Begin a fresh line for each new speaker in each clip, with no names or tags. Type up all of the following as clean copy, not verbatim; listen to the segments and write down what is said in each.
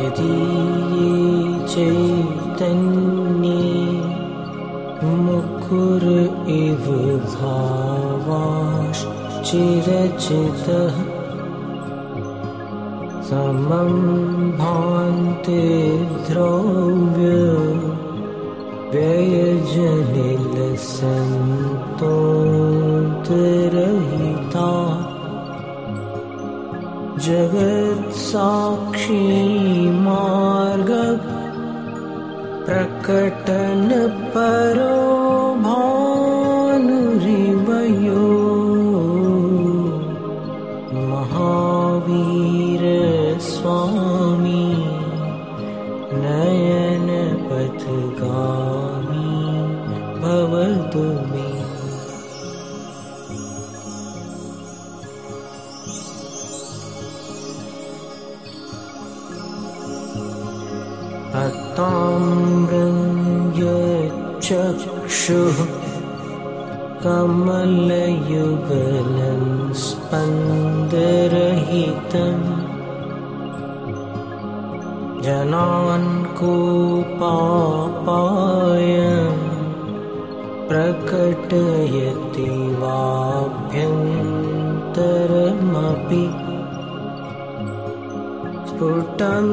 यदि ये चैतन्ये मुकुर इव भावाश्चिरचितः समं भान्ते द्रव्य व्ययजनिलसन्तोषरहिता जगत्साक्षी मार्ग प्रकटन परो भानुरिवयो महावीर स्वामी नयन पथगामी भवतु मे। ताम्रं यच्चक्षुः कमलयुगलं स्पन्दरहितं जनान् कोपापाय प्रकटयति वाभ्यन्तरमपि स्फुटं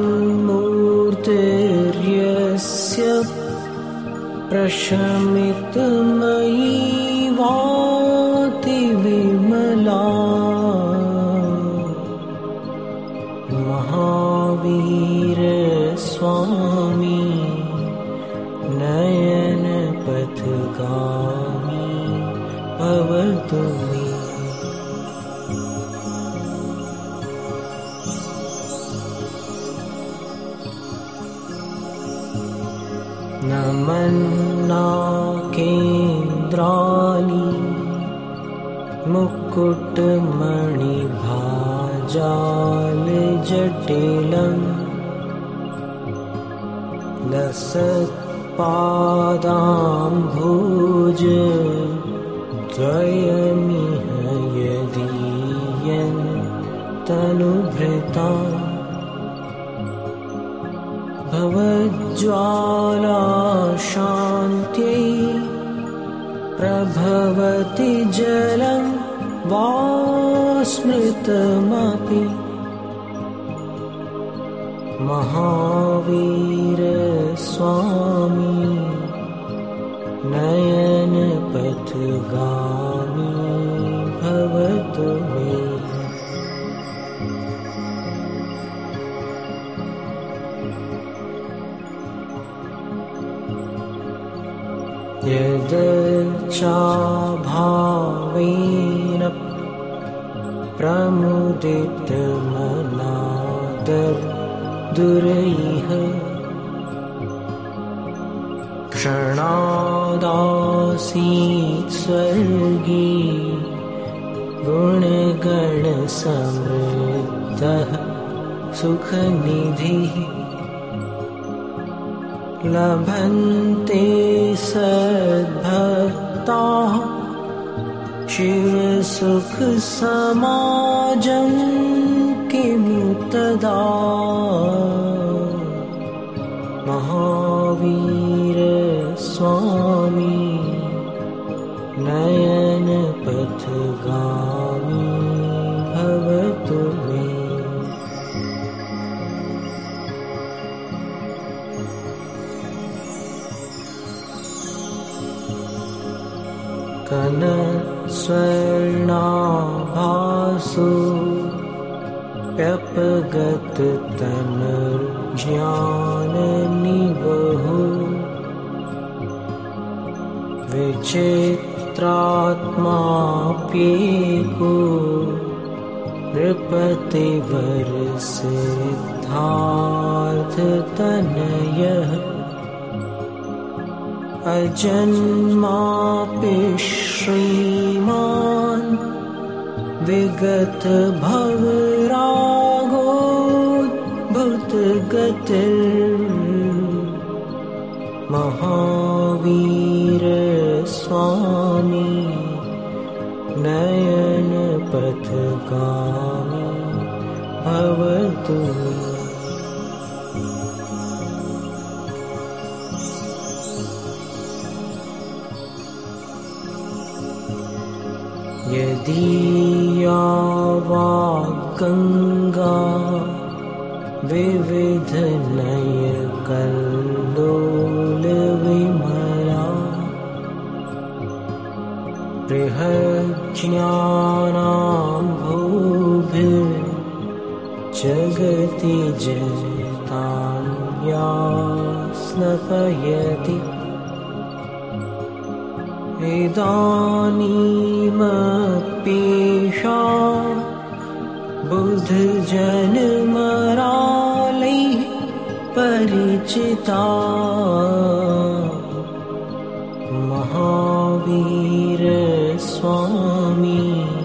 मूर्तिर्यस्य प्रशमितमयी वाति विमला महावीर स्वामी नयन पथगामी भवतु मे। नमन्नाकेन्द्राणि मुकुटमणिभाजालजटिलं लसत्पादाम्भोज द्वयमिह यदीयन्तनुभृता भवज्ज्वाला शान्त्यै प्रभवति जलं वा स्मृतमपि महावीर स्वामी नयन पथगामी भवतु मे। यदच्छाभावेन प्रमुदितमनादुरैः क्षणादासीत् स्वर्गी गुणगणसमृद्धः सुखनिधिः लभन्ते सद्भक्ताः शिवसुखसमाजं किमु तदा महावीर स्वामी नयन पथगामी भवतु मे। कनस्वर्णाभासु व्यपगततनुर्ज्ञाननिवहु विचित्रात्माप्येको नृपतिवरसिद्धार्थतनयः अजन्मापि श्रीमान् विगतभवरागोद्भुतगतिर्महावीर स्वामी नयन पथगामी भवतु मे। यदीया वाक्गङ्गा विविधनयकल्लोलविमला बृहज्ञानां भूभिर्जगति जनितां या स्नपयति इदानीमप्येषा बुद्धजनमरालैः परिचिता महावीरस्वामी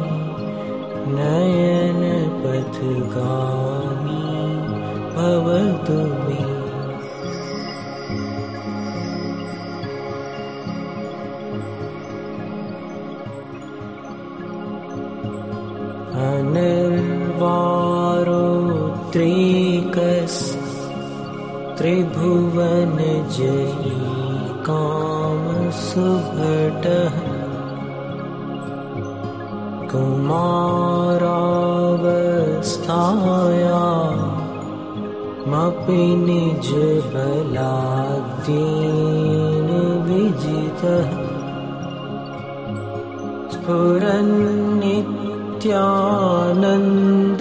नयनपथगामी भवतु मे। अनिर्वारोद्रेकस्त्रिभुवनजयी कामसुभटः कुमारावस्थायामपि निजबलाद्येन विजितः स्फुरन्नित्यानन्द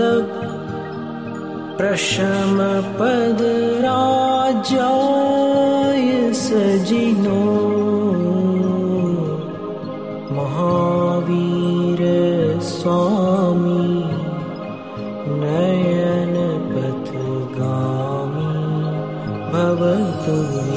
प्रशमपदराज्याय सजिनो महावीरस्वामी नयनपथगामी भवतु मे।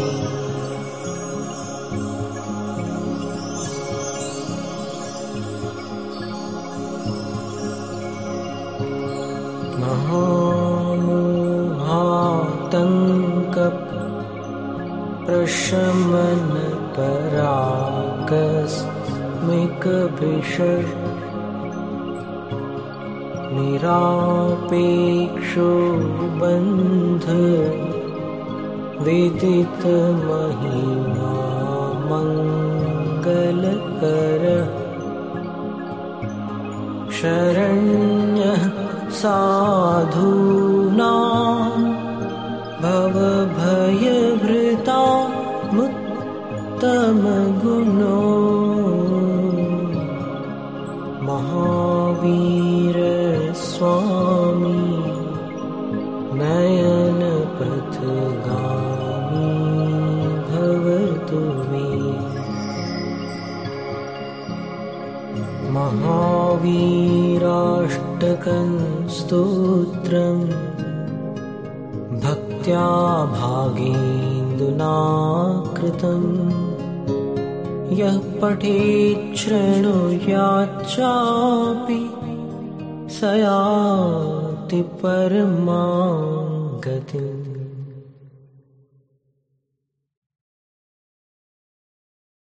प्रशमनपराकस्मिकभिषर् निरापेक्षो बन्ध विदितमहिमा मङ्गलकरः शरण्यः साधूनां भवभयभृता मुत्तमगुणो महावीरस्वामी नयनपथगामी भवतु मे। महावीराष्टकं स्तोत्रम् भक्त्या भागेन्दुना कृतम् यः पठेत् शृणुयाच्चापि स याति परमां गतिम्।